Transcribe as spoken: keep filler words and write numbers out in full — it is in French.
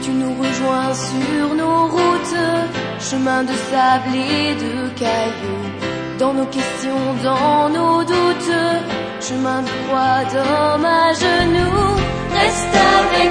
tu nous rejoins sur nos routes, chemin de sable et de cailloux. Dans nos questions, dans nos doutes, chemin de croix, d'homme à genoux. Reste avec